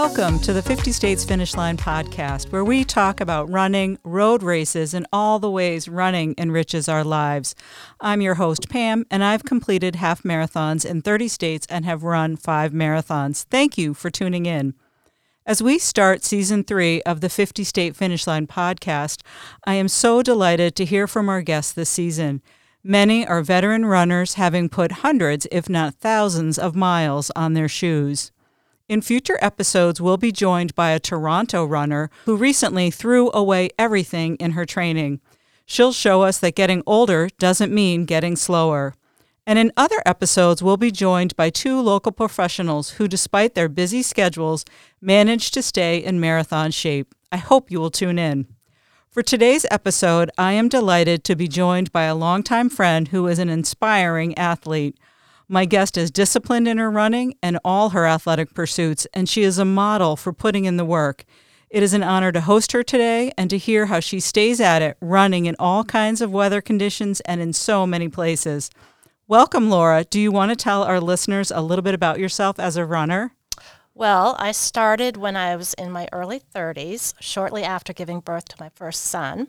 Welcome to the 50 States Finish Line podcast, where we talk about running, road races, and all the ways running enriches our lives. I'm your host, Pam, and I've completed half marathons in 30 states and have run 5 marathons. Thank you for tuning in. As we start Season 3 of the 50 State Finish Line podcast, I am so delighted to hear from our guests this season. Many are veteran runners, having put hundreds, if not thousands, of miles on their shoes. In future episodes, we'll be joined by a Toronto runner who recently threw away everything in her training. She'll show us that getting older doesn't mean getting slower. And in other episodes, we'll be joined by 2 local professionals who, despite their busy schedules, managed to stay in marathon shape. I hope you will tune in. For today's episode, I am delighted to be joined by a longtime friend who is an inspiring athlete. My guest is disciplined in her running and all her athletic pursuits, and she is a model for putting in the work. It is an honor to host her today and to hear how she stays at it, running in all kinds of weather conditions and in so many places. Welcome, Laura. Do you want to tell our listeners a little bit about yourself as a runner? Well, I started when I was in my early 30s, shortly after giving birth to my first son.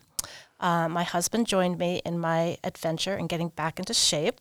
My husband joined me in my adventure in getting back into shape.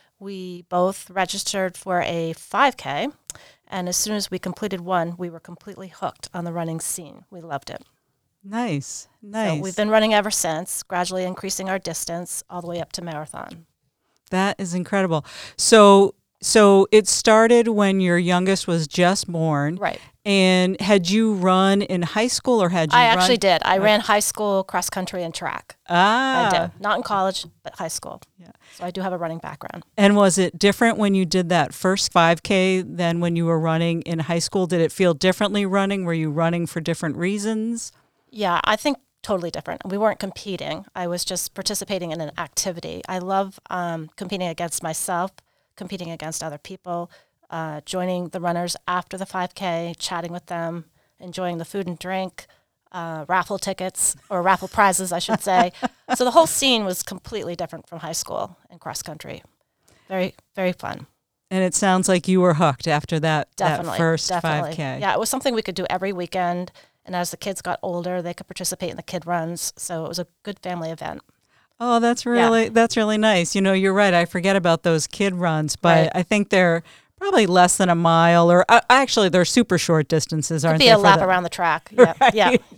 We both registered for a 5K, and as soon as we completed one, we were completely hooked on the running scene. We loved it. Nice. So we've been running ever since, gradually increasing our distance all the way up to marathon. That is incredible. So it started when your youngest was just born. Right. And had you run in high school or had you I actually did. I ran high school, cross country, and track. Ah. I did. Not in college, but high school. Yeah. So I do have a running background. And was it different when you did that first 5K than when you were running in high school? Did it feel differently running? Were you running for different reasons? Yeah, I think totally different. We weren't competing. I was just participating in an activity. I love competing against myself, competing against other people, joining the runners after the 5K, chatting with them, enjoying the food and drink, raffle tickets, or raffle prizes, I should say. So the whole scene was completely different from high school and cross country. Very, very fun. And it sounds like you were hooked after that first Definitely. 5K. Yeah, it was something we could do every weekend. And as the kids got older, they could participate in the kid runs. So it was a good family event. Oh, that's really nice. You know, you're right. I forget about those kid runs, but Right. I think they're probably less than a mile, or actually they're super short distances, aren't they? Could be a lap around the track. Yep, Right.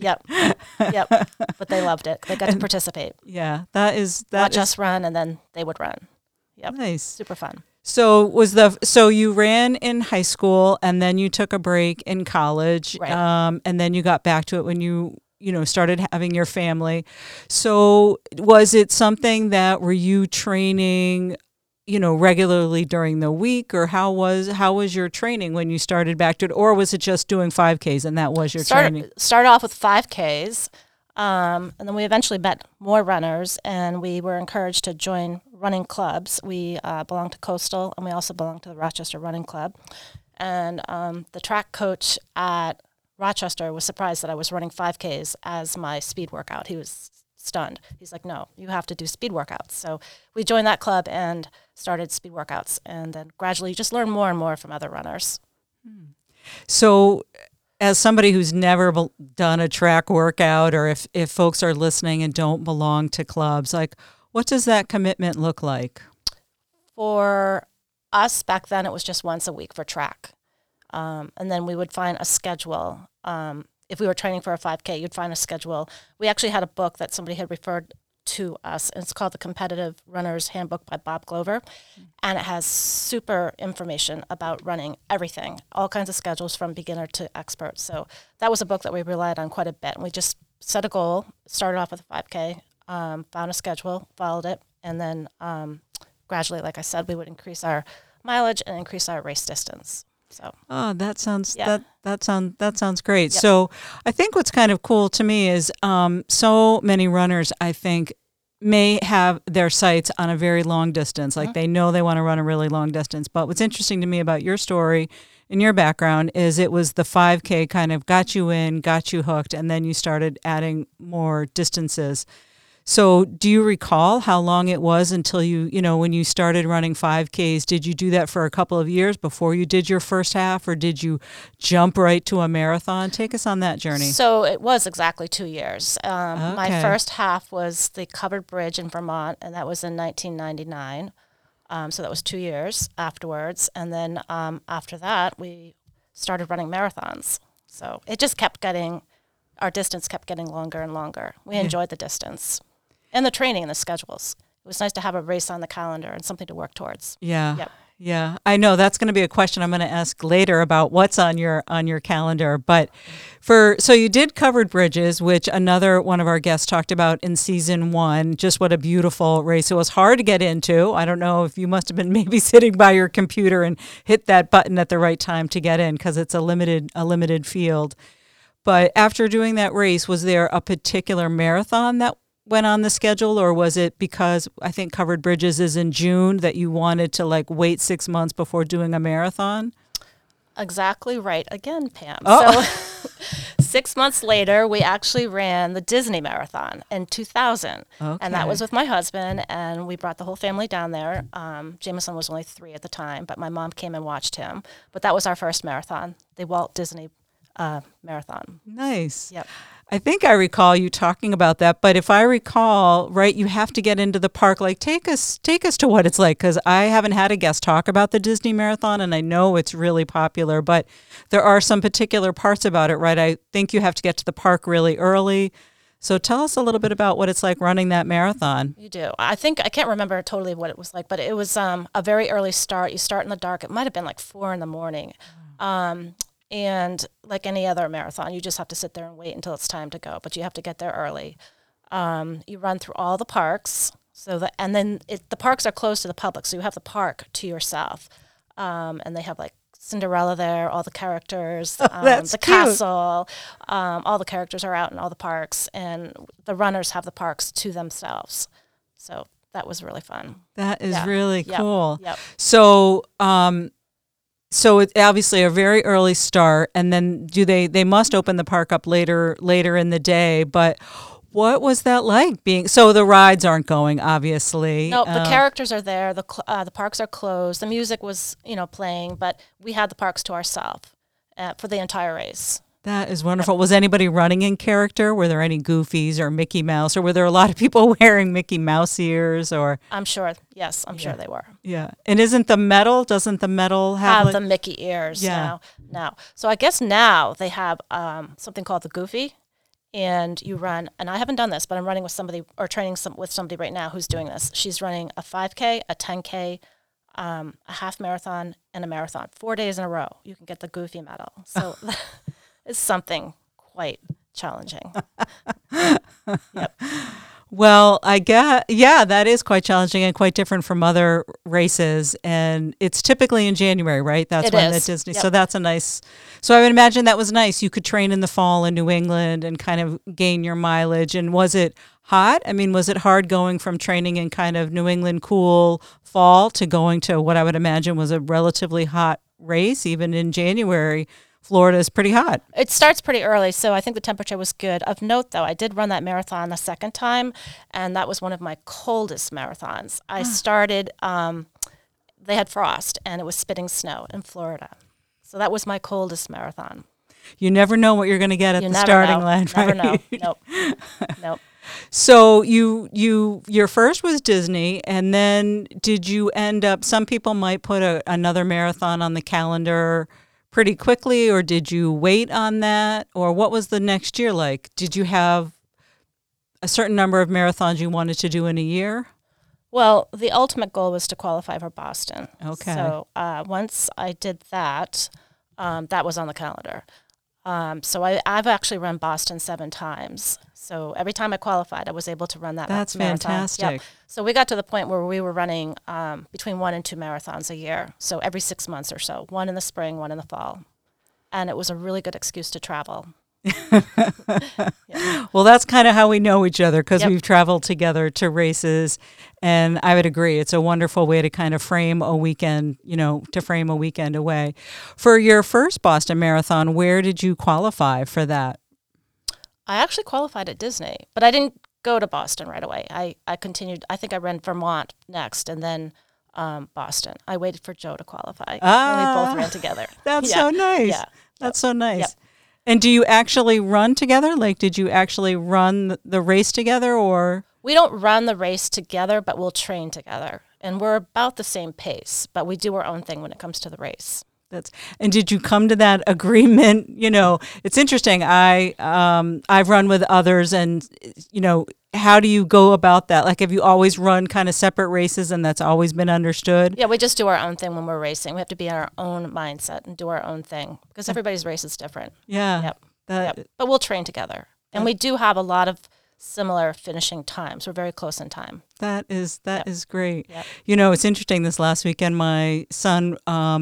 yep. But they loved it. They got to participate. Yeah, Watch us run, and then they would run. Yep. Nice. Super fun. So you ran in high school and then you took a break in college, Right. And then you got back to it when you started having your family. So was it something that were you training, regularly during the week, or how was your training when you started back to it, or was it just doing 5Ks and that was your training? Started off with 5Ks, and then we eventually met more runners, and we were encouraged to join running clubs. We belong to Coastal, and we also belong to the Rochester Running Club. And the track coach at Rochester was surprised that I was running 5Ks as my speed workout. He was stunned. He's like, no, you have to do speed workouts. So we joined that club and started speed workouts, and then gradually just learn more and more from other runners. So as somebody who's never done a track workout, or if folks are listening and don't belong to clubs, like, what does that commitment look like? For us back then, it was just once a week for track. And then we would find a schedule. If we were training for a 5K, you'd find a schedule. We actually had a book that somebody had referred to us, and it's called The Competitive Runner's Handbook by Bob Glover. And it has super information about running everything, all kinds of schedules from beginner to expert. So that was a book that we relied on quite a bit. And we just set a goal, started off with a 5K, found a schedule, followed it, and then gradually, like I said, we would increase our mileage and increase our race distance. So. Oh, that sounds that sounds great. Yep. So I think what's kind of cool to me is so many runners, I think, may have their sights on a very long distance. Like they know they want to run a really long distance. But what's interesting to me about your story and your background is it was the 5K kind of got you in, got you hooked, and then you started adding more distances. So do you recall how long it was until when you started running 5Ks? Did you do that for a couple of years before you did your first half, or did you jump right to a marathon? Take us on that journey. So it was exactly 2 years. Okay. My first half was the Covered Bridge in Vermont, and that was in 1999. So that was 2 years afterwards. And then after that, we started running marathons. So it just our distance kept getting longer and longer. We enjoyed the distance and the training and the schedules. It was nice to have a race on the calendar and something to work towards. Yeah. Yep. Yeah. I know that's going to be a question I'm going to ask later about what's on your calendar. But so you did Covered Bridges, which another one of our guests talked about in season 1. Just what a beautiful race. It was hard to get into. I don't know if you must have been maybe sitting by your computer and hit that button at the right time to get in, because it's a limited field. But after doing that race, was there a particular marathon that went on the schedule, or was it because I think Covered Bridges is in June that you wanted to wait 6 months before doing a marathon? Exactly right again, Pam. Oh. So 6 months later, we actually ran the Disney Marathon in 2000. Okay. And that was with my husband, and we brought the whole family down there. Jameson was only 3 at the time, but my mom came and watched him. But that was our first marathon, the Walt Disney Marathon. Nice. Yep. I think I recall you talking about that, but if I recall right, you have to get into the park. Take us to what it's like, because I haven't had a guest talk about the Disney Marathon, and I know it's really popular, but there are some particular parts about it, right? I think you have to get to the park really early. So tell us a little bit about what it's like running that marathon. You do. I can't remember totally what it was like, but it was a very early start. You start in the dark. It might have been 4 a.m. And like any other marathon, you just have to sit there and wait until it's time to go. But you have to get there early. You run through all the parks, the parks are closed to the public, so you have the park to yourself. And they have Cinderella there, all the characters, That's the cute. castle, all the characters are out in all the parks, and the runners have the parks to themselves. So that was really fun. That is Yeah. really Yep. cool. Yep. So it's obviously a very early start, and then they must open the park up later in the day, but what was that like so the rides aren't going, obviously. No, the characters are there. The parks are closed. The music was, playing, but we had the parks to ourselves for the entire race. That is wonderful. Was anybody running in character? Were there any Goofies or Mickey Mouse, or were there a lot of people wearing Mickey Mouse ears? Or I'm sure. Yes, I'm sure they were. yeah, and doesn't the metal have the Mickey ears Yeah. now? So I guess now they have something called the Goofy, and you run. And I haven't done this, but I'm running with somebody or training with somebody right now who's doing this. She's running a 5K, a 10K, a half marathon, and a marathon 4 days in a row. You can get the Goofy medal. So it's something quite challenging. Yep. Well, I guess, that is quite challenging and quite different from other races. And it's typically in January, right? That's It when is. the Disney. Yep. So that's so I would imagine that was nice. You could train in the fall in New England and kind of gain your mileage. And was it hot? I mean, was it hard going from training in kind of New England cool fall to going to what I would imagine was a relatively hot race, even in January? Florida is pretty hot. It starts pretty early, so I think the temperature was good. Of note, though, I did run that marathon the second time, and that was one of my coldest marathons. I started, they had frost, and it was spitting snow in Florida. So that was my coldest marathon. You never know what you're going to get at You the never starting know. line, Never right? know. Nope. So your first was Disney, and then did you end up? Some people might put another marathon on the calendar pretty quickly, or did you wait on that, or what was the next year like? Did you have a certain number of marathons you wanted to do in a year? Well, the ultimate goal was to qualify for Boston. Okay. So once I did that, that was on the calendar. So I've actually run Boston 7 times. So every time I qualified, I was able to run that That's marathon. fantastic. Yep. So we got to the point where we were running between 1 and 2 marathons a year. So every 6 months or so, 1 in the spring, 1 in the fall. And it was a really good excuse to travel. Well, that's kind of how we know each other, because Yep. we've traveled together to races, and I would agree it's a wonderful way to kind of frame a weekend, away. For your first Boston Marathon, where did you qualify for that? I actually qualified at Disney, but I didn't go to Boston right away. I continued. I think I ran Vermont next, and then Boston. I waited for Joe to qualify, and we both ran together. That's so nice. Yeah, that's so nice. Yep. And do you actually run together? Like, did you actually run the race together, or? We don't run the race together, but we'll train together. And we're about the same pace, but we do our own thing when it comes to the race. And did you come to that agreement? You know, it's interesting. I've run with others, and you know, how do you go about that? Like, have you always run kind of separate races, and that's always been understood? Yeah, we just do our own thing when we're racing. We have to be in our own mindset and do our own thing because everybody's race is different. Yeah. Yep. But we'll train together, and we do have a lot of similar finishing times. We're very close in time. That is great. Yep. You know, it's interesting. This last weekend, my son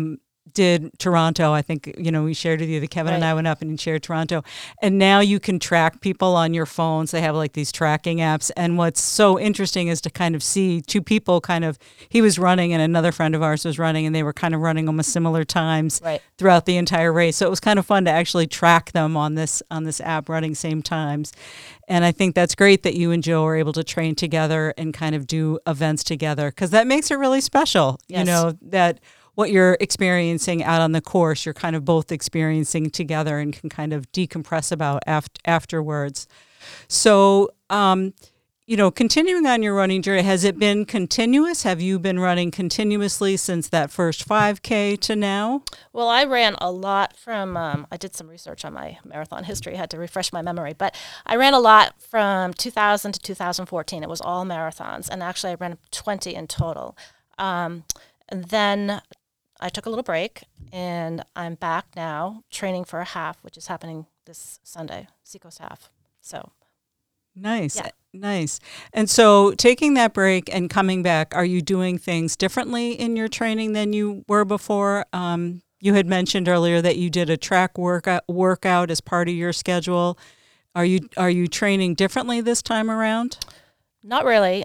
did Toronto. I think, you know, we shared with you that Kevin and I went up and shared Toronto. And now you can track people on your phones. They have like these tracking apps. And what's so interesting is to kind of see two people he was running and another friend of ours was running, and they were kind of running almost similar times throughout the entire race. So it was kind of fun to actually track them on this app running same times. And I think that's great that you and Joe are able to train together and kind of do events together, because that makes it really special. Yes. You know, that what you're experiencing out on the course, you're kind of both experiencing together and can kind of decompress about afterwards. So, you know, continuing on your running journey, has it been continuous? Have you been running continuously since that first 5K to now? Well, I ran a lot from, I did some research on my marathon history, had to refresh my memory, but I ran a lot from 2000 to 2014. It was all marathons, and actually I ran 20 in total. And then I took a little break, and I'm back now training for a half, which is happening this Sunday, Seacoast Half. So nice. And so taking that break and coming back, are you doing things differently in your training than you were before? You had mentioned earlier that you did a track workout as part of your schedule. Are you training differently this time around? Not really.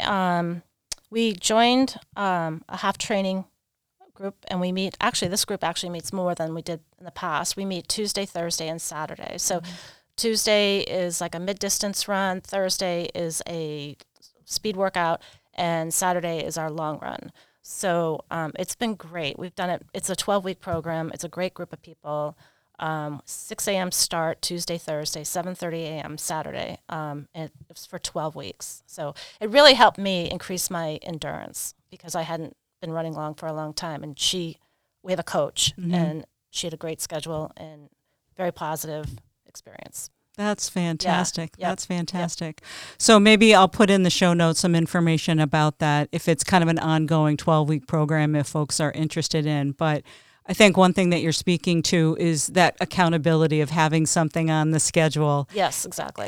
We joined a half training group, and we meet. Actually, this group actually meets more than we did in the past. We meet Tuesday, Thursday, and Saturday. So Tuesday is like a mid-distance run. Thursday is a speed workout, and Saturday is our long run. So it's been great. We've done it. It's a 12-week program. It's a great group of people. 6 a.m. start Tuesday, Thursday, 7:30 a.m. Saturday. And it's for 12 weeks. So it really helped me increase my endurance because I hadn't been running long for a long time. And we have a coach, and she had a great schedule and very positive experience. That's fantastic. Yeah. Yep. That's fantastic. Yep. So maybe I'll put in the show notes some information about that if it's kind of an ongoing 12-week program if folks are interested in. But I think one thing that you're speaking to is that accountability of having something on the schedule. Yes, exactly.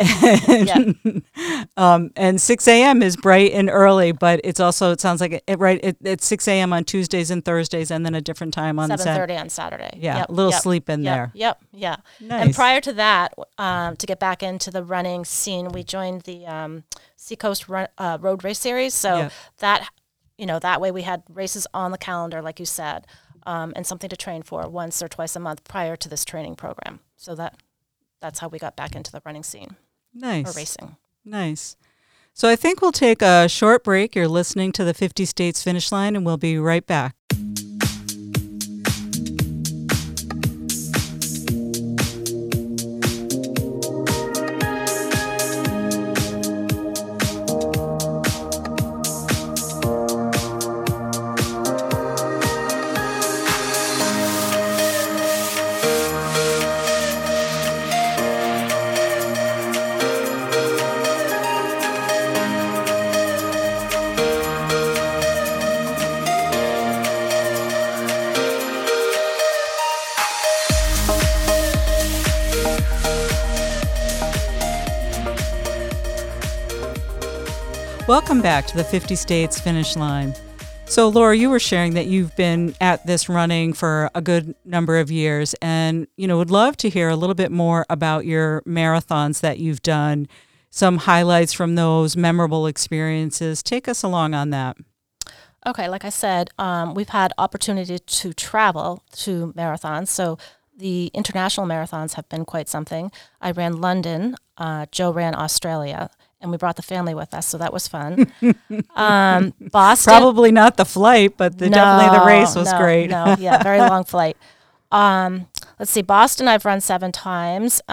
And 6 a.m. is bright and early, but it's also, it sounds like it's 6 a.m. on Tuesdays and Thursdays, and then a different time on 7:30 on Saturday. Yeah, a little sleep in there. Yeah. Nice. And prior to that, to get back into the running scene, we joined the Seacoast Road Race Series. So that way we had races on the calendar, like you said. And something to train for once or twice a month prior to this training program. So that's how we got back into the running scene. Nice. Or racing. Nice. So I think we'll take a short break. You're listening to the 50 States Finish Line, and we'll be right back. Welcome back to the 50 States Finish Line. So, Laura, you were sharing that you've been at this running for a good number of years, and would love to hear a little bit more about your marathons that you've done, some highlights from those memorable experiences. Take us along on that. Okay, like I said, we've had opportunity to travel to marathons, so the international marathons have been quite something. I ran London, Joe ran Australia, and we brought the family with us, so that was fun. Boston, Probably not the flight, but definitely the race was great. Yeah, very long flight. Let's see, Boston I've run 7 times.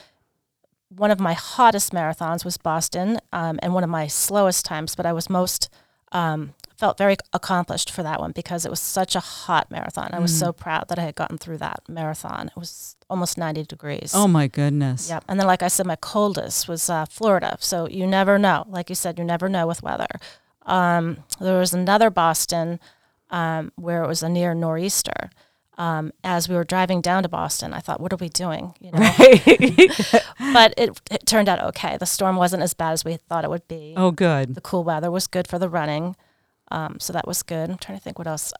One of my hottest marathons was Boston, and one of my slowest times, but I was felt very accomplished for that one because it was such a hot marathon. I was so proud that I had gotten through that marathon. It was almost 90 degrees. Oh my goodness. Yep. And then, like I said, my coldest was Florida. So you never know. Like you said, you never know with weather. There was another Boston where it was a near nor'easter. As we were driving down to Boston, I thought, what are we doing? You know? Right. But it turned out okay. The storm wasn't as bad as we thought it would be. Oh, good. The cool weather was good for the running. So that was good. I'm trying to think what else.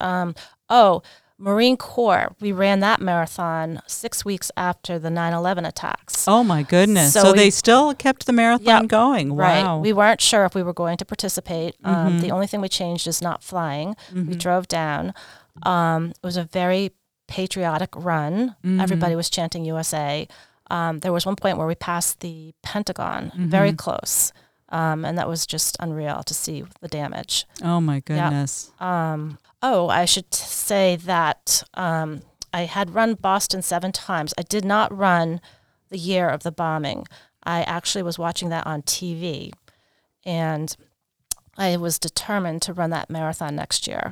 Marine Corps. We ran that marathon 6 weeks after the 9/11 attacks. Oh my goodness. So they still kept the marathon going. Wow. Right. We weren't sure if we were going to participate. The only thing we changed is not flying. We drove down. It was a very patriotic run. Everybody was chanting USA. There was one point where we passed the Pentagon, very close. And that was just unreal to see the damage. Oh my goodness. Yep. I should say that I had run Boston 7 times. I did not run the year of the bombing. I actually was watching that on TV, and I was determined to run that marathon next year.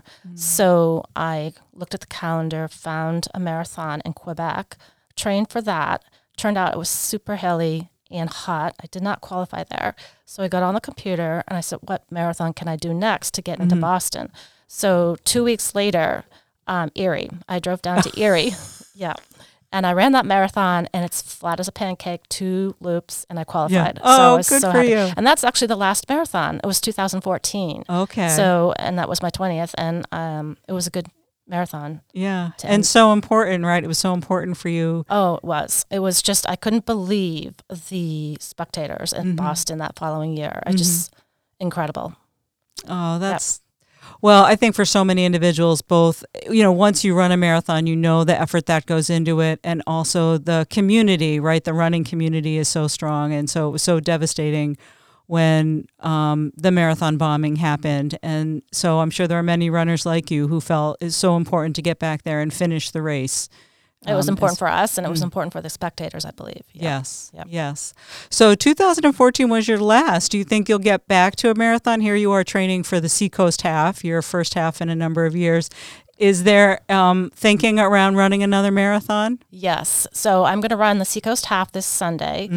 So I looked at the calendar, found a marathon in Quebec, trained for that. Turned out it was super hilly and hot. I did not qualify there. So I got on the computer and I said, what marathon can I do next to get into Boston? So 2 weeks later, Erie. I drove down to Erie. Yeah. And I ran that marathon, and it's flat as a pancake, 2 loops, and I qualified. Yeah. Oh, so I was good so for happy. you. And that's actually the last marathon. It was 2014. Okay. So, and that was my 20th, and it was a good marathon. Yeah. And so important, right? It was so important for you. Oh, it was. It was just, I couldn't believe the spectators in Boston that following year. Incredible. Oh, that's, well, I think for so many individuals, both, once you run a marathon, the effort that goes into it, and also the community, right? The running community is so strong. And so it was so devastating when the marathon bombing happened. And so I'm sure there are many runners like you who felt it's so important to get back there and finish the race. It was important for us, and it was important for the spectators, I believe. Yeah. Yes, yes. So 2014 was your last. Do you think you'll get back to a marathon? Here you are training for the Seacoast Half, your first half in a number of years. Is there thinking around running another marathon? Yes. So I'm going to run the Seacoast Half this Sunday,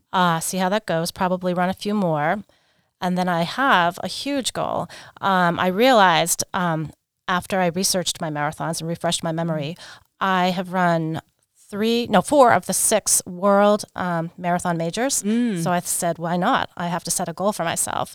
see how that goes, probably run a few more. And then I have a huge goal. I realized after I researched my marathons and refreshed my memory, I have run 4 of the 6 world marathon majors. So I said, why not? I have to set a goal for myself.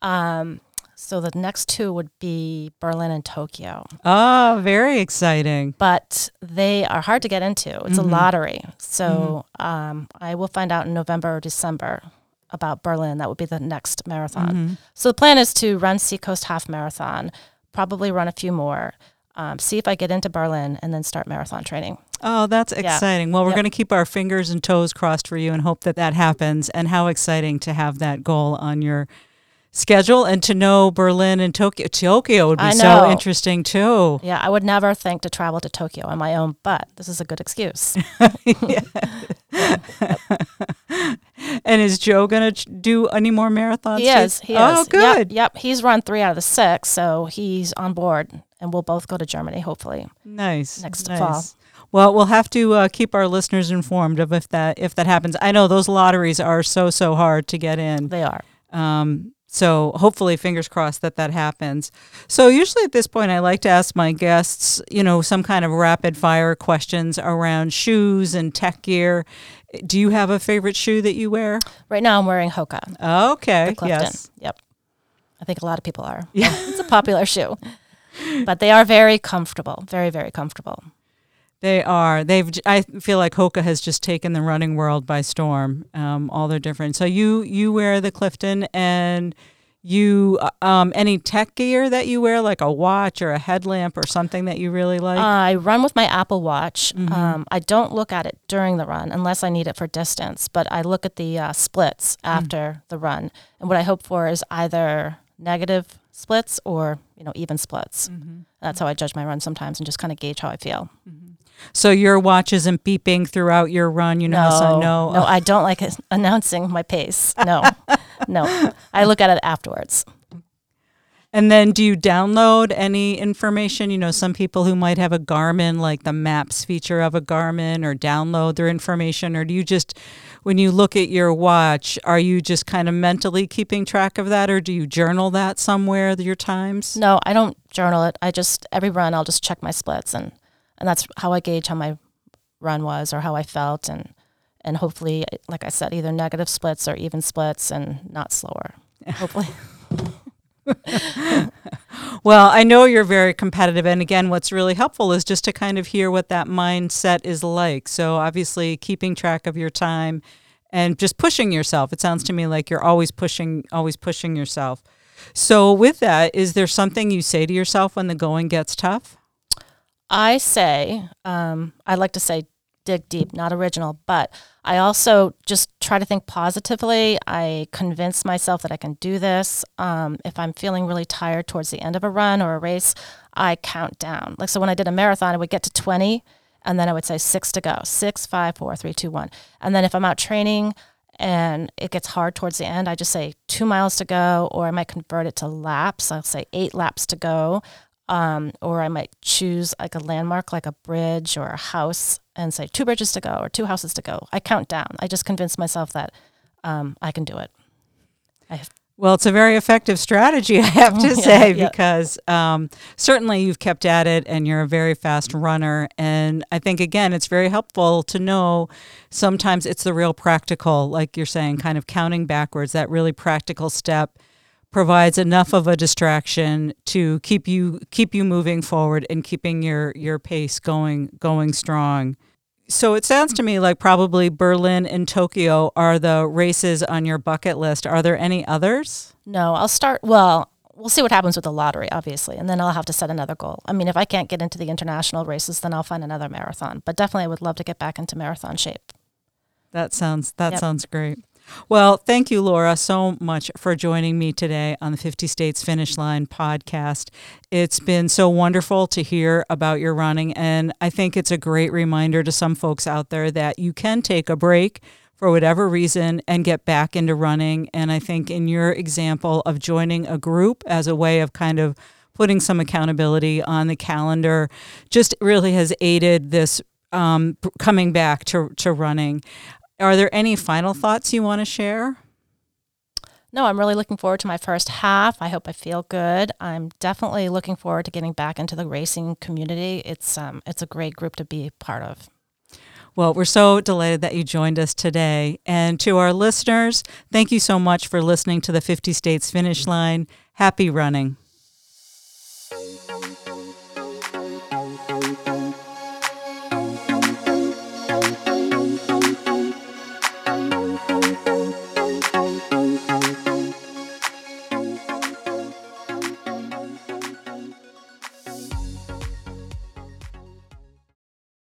So the next 2 would be Berlin and Tokyo. Oh, very exciting. But they are hard to get into. It's a lottery. So I will find out in November or December about Berlin. That would be the next marathon. So the plan is to run Seacoast Half Marathon, probably run a few more, see if I get into Berlin, and then start marathon training. Oh, that's exciting. Well, we're going to keep our fingers and toes crossed for you and hope that that happens. And how exciting to have that goal on your schedule, and to know Berlin and Tokyo would be so interesting too. Yeah, I would never think to travel to Tokyo on my own, but this is a good excuse. And is Joe going to do any more marathons? He is. Oh, good. Yep. He's run 3 out of the 6, so he's on board, and we'll both go to Germany, hopefully. Nice. Next fall. Well, we'll have to keep our listeners informed of if that happens. I know those lotteries are so hard to get in. They are. So hopefully, fingers crossed that happens. So usually at this point, I like to ask my guests, some kind of rapid fire questions around shoes and tech gear. Do you have a favorite shoe that you wear? Right now I'm wearing Hoka. Okay. The Clifton. Yes. Yep. I think a lot of people are. Yeah. It's a popular shoe. But they are very comfortable. Very, very comfortable. They are. I feel like Hoka has just taken the running world by storm. All their different. So you wear the Clifton, and You any tech gear that you wear, like a watch or a headlamp or something that you really like? I run with my Apple Watch. I don't look at it during the run unless I need it for distance, but I look at the splits after the run. And what I hope for is either negative splits or even splits. That's how I judge my run sometimes and just kind of gauge how I feel. So your watch isn't beeping throughout your run? No, I don't like announcing my pace. No. I look at it afterwards. And then do you download any information? Some people who might have a Garmin, like the maps feature of a Garmin, or download their information, or do you just, when you look at your watch, are you just kind of mentally keeping track of that, or do you journal that somewhere, your times? No, I don't journal it. Every run, I'll just check my splits, and that's how I gauge how my run was or how I felt, and hopefully, like I said, either negative splits or even splits and not slower, hopefully. Well, I know you're very competitive. And again, what's really helpful is just to kind of hear what that mindset is like. So obviously keeping track of your time and just pushing yourself. It sounds to me like you're always pushing yourself. So with that, is there something you say to yourself when the going gets tough? I like to say, dig deep, not original, but I also just try to think positively. I convince myself that I can do this. If I'm feeling really tired towards the end of a run or a race, I count down. Like, so when I did a marathon, I would get to 20 and then I would say 6 to go, 6, 5, 4, 3, 2, 1. And then if I'm out training and it gets hard towards the end, I just say 2 miles to go, or I might convert it to laps. I'll say 8 laps to go. Or I might choose like a landmark, like a bridge or a house, and say 2 bridges to go or 2 houses to go. I count down. I just convince myself that I can do it. Well, it's a very effective strategy, I have to say, because certainly you've kept at it and you're a very fast runner. And I think, again, it's very helpful to know sometimes it's the real practical, like you're saying, kind of counting backwards, that really practical step provides enough of a distraction to keep you moving forward and keeping your pace going strong. So it sounds to me like probably Berlin and Tokyo are the races on your bucket list. Are there any others? No, we'll see what happens with the lottery, obviously, and then I'll have to set another goal. I mean, if I can't get into the international races, then I'll find another marathon. But definitely I would love to get back into marathon shape. That sounds great. Well, thank you, Laura, so much for joining me today on the 50 States Finish Line podcast. It's been so wonderful to hear about your running, and I think it's a great reminder to some folks out there that you can take a break for whatever reason and get back into running. And I think in your example of joining a group as a way of kind of putting some accountability on the calendar just really has aided this coming back to running. Are there any final thoughts you want to share? No, I'm really looking forward to my first half. I hope I feel good. I'm definitely looking forward to getting back into the racing community. It's a great group to be part of. Well, we're so delighted that you joined us today. And to our listeners, thank you so much for listening to the 50 States Finish Line. Happy running.